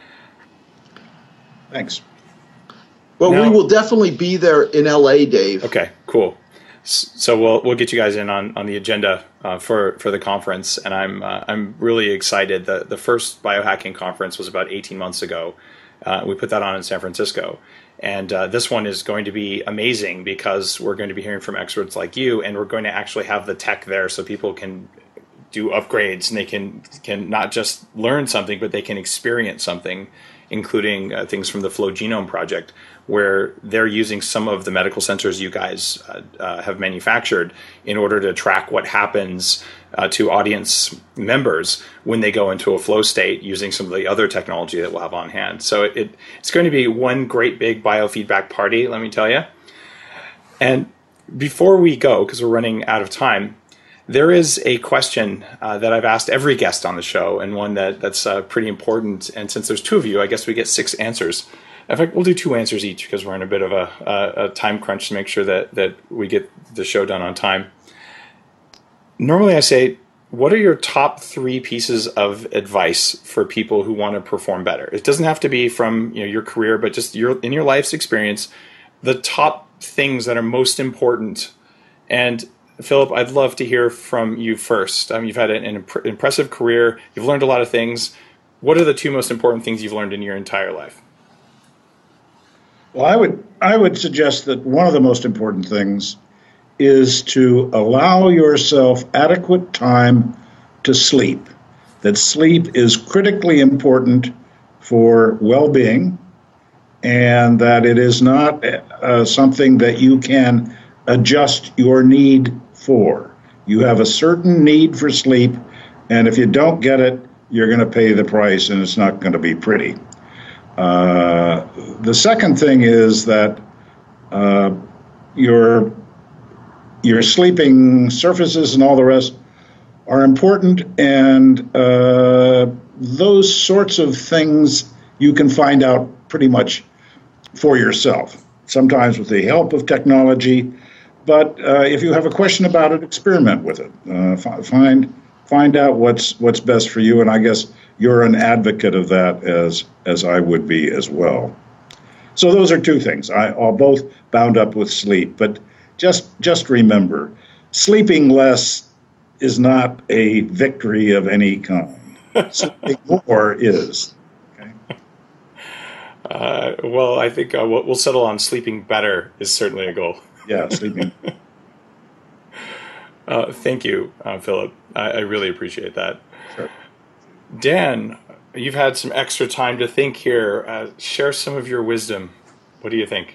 Thanks. Well, now, we will definitely be there in L A, Dave. Okay, cool. So we'll we'll get you guys in on, on the agenda uh, for for the conference, and I'm uh, I'm really excited. The the first biohacking conference was about eighteen months ago. Uh, we put that on in San Francisco, and uh, this one is going to be amazing because we're going to be hearing from experts like you, and we're going to actually have the tech there so people can do upgrades and they can can not just learn something, but they can experience something, including uh, things from the Flow Genome Project, where they're using some of the medical sensors you guys uh, uh, have manufactured in order to track what happens uh, to audience members when they go into a flow state using some of the other technology that we'll have on hand. So it, it it's going to be one great big biofeedback party, let me tell you. And before we go, because we're running out of time, there is a question uh, that I've asked every guest on the show, and one that, that's uh, pretty important. And since there's two of you, I guess we get six answers. In fact, we'll do two answers each because we're in a bit of a, a, a time crunch to make sure that, that we get the show done on time. Normally I say, what are your top three pieces of advice for people who want to perform better? It doesn't have to be from you know your career, but just your in your life's experience, the top things that are most important. And Philip, I'd love to hear from you first. Um, you've had an, an imp- impressive career. You've learned a lot of things. what are the two most important things you've learned in your entire life? Well, I would I would suggest that one of the most important things is to allow yourself adequate time to sleep. That sleep is critically important for well-being, and that it is not uh, something that you can adjust your need for. You have a certain need for sleep, and if you don't get it, you're going to pay the price, and it's not going to be pretty. Uh, the second thing is that uh, your your sleeping surfaces and all the rest are important, and uh, those sorts of things you can find out pretty much for yourself, sometimes with the help of technology. But uh, if you have a question about it, experiment with it. Uh, f- find find out what's what's best for you, and I guess you're an advocate of that as as I would be as well. So those are two things. I are both bound up with sleep, but just just remember, sleeping less is not a victory of any kind. Sleeping more is. Okay. Uh, well, I think uh, we'll, we'll settle on sleeping better is certainly a goal. Yeah, sleeping. uh, thank you, uh, Philip. I, I really appreciate that. Sure. Dan, you've had some extra time to think here. Uh, share some of your wisdom. What do you think?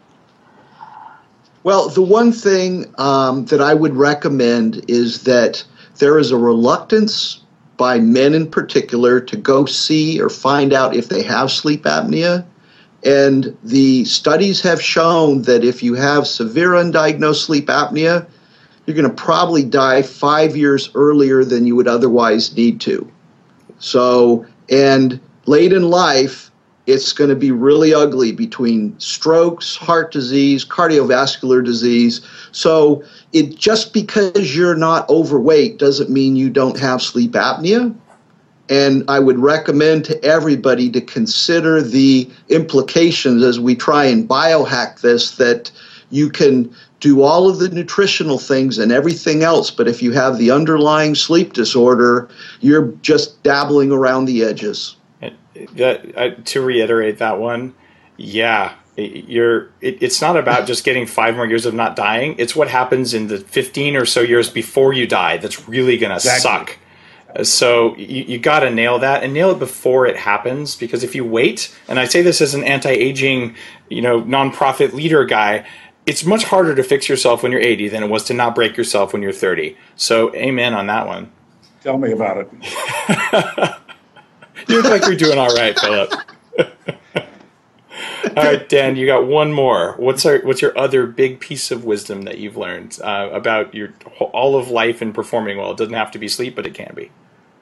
Well, the one thing um, that I would recommend is that there is a reluctance by men in particular to go see or find out if they have sleep apnea. And the studies have shown that if you have severe undiagnosed sleep apnea, you're going to probably die five years earlier than you would otherwise need to. So, and late in life, it's going to be really ugly between strokes, heart disease, cardiovascular disease. So it just because you're not overweight doesn't mean you don't have sleep apnea. And I would recommend to everybody to consider the implications as we try and biohack this, that you can do all of the nutritional things and everything else, but if you have the underlying sleep disorder, you're just dabbling around the edges. That, uh, to reiterate that one, yeah, you're. It, it's not about just getting five more years of not dying. It's what happens in the fifteen or so years before you die that's really going to Exactly. suck. So you, you got to nail that and nail it before it happens, because if you wait, and I say this as an anti-aging, you know, nonprofit leader guy, it's much harder to fix yourself when you're eighty than it was to not break yourself when you're thirty. So amen on that one. Tell me about it. You look like you're doing all right, Philip. All right, Dan, you got one more. What's our, what's your other big piece of wisdom that you've learned uh, about your all of life and performing well? It doesn't have to be sleep, but it can be.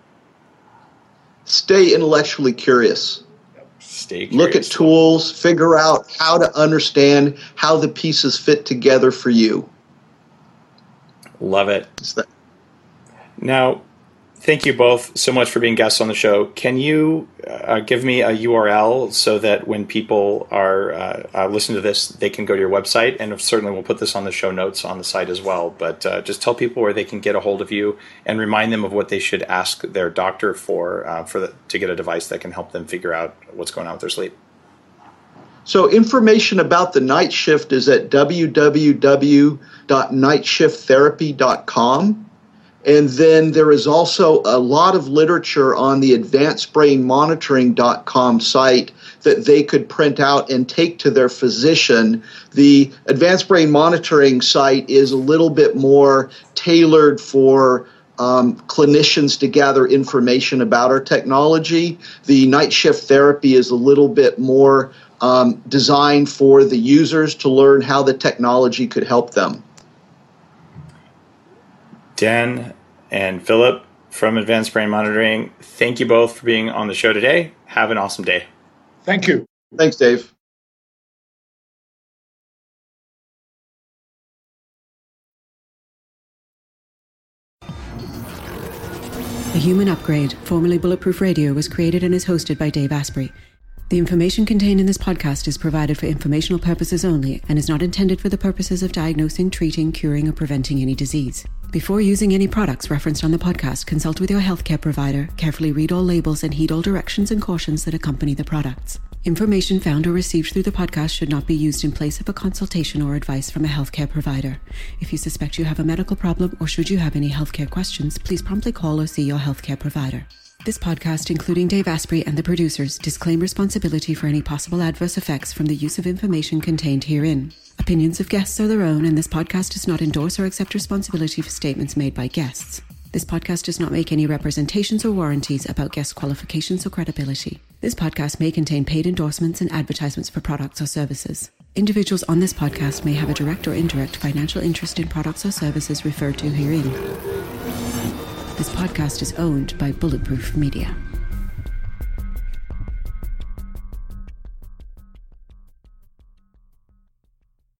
Stay intellectually curious. Stay curious. Look at tools, figure out how to understand how the pieces fit together for you. Love it. It's that. Now, thank you both so much for being guests on the show. Can you uh, give me a U R L so that when people are uh, uh, listening to this, they can go to your website? And certainly we'll put this on the show notes on the site as well. But uh, just tell people where they can get a hold of you and remind them of what they should ask their doctor for uh, for the, to get a device that can help them figure out what's going on with their sleep. So information about the night shift is at w w w dot night shift therapy dot com. And then there is also a lot of literature on the advanced brain monitoring dot com site that they could print out and take to their physician. The Advanced Brain Monitoring site is a little bit more tailored for um, clinicians to gather information about our technology. The Night Shift Therapy is a little bit more um, designed for the users to learn how the technology could help them. Dan and Philip from Advanced Brain Monitoring, thank you both for being on the show today. Have an awesome day. Thank you. Thanks, Dave. The Human Upgrade, formerly Bulletproof Radio, was created and is hosted by Dave Asprey. The information contained in this podcast is provided for informational purposes only and is not intended for the purposes of diagnosing, treating, curing, or preventing any disease. Before using any products referenced on the podcast, consult with your healthcare provider, carefully read all labels, and heed all directions and cautions that accompany the products. Information found or received through the podcast should not be used in place of a consultation or advice from a healthcare provider. If you suspect you have a medical problem or should you have any healthcare questions, please promptly call or see your healthcare provider. This podcast, including Dave Asprey and the producers, disclaim responsibility for any possible adverse effects from the use of information contained herein. Opinions of guests are their own, and this podcast does not endorse or accept responsibility for statements made by guests. This podcast does not make any representations or warranties about guest qualifications or credibility. This podcast may contain paid endorsements and advertisements for products or services. Individuals on this podcast may have a direct or indirect financial interest in products or services referred to herein. This podcast is owned by Bulletproof Media.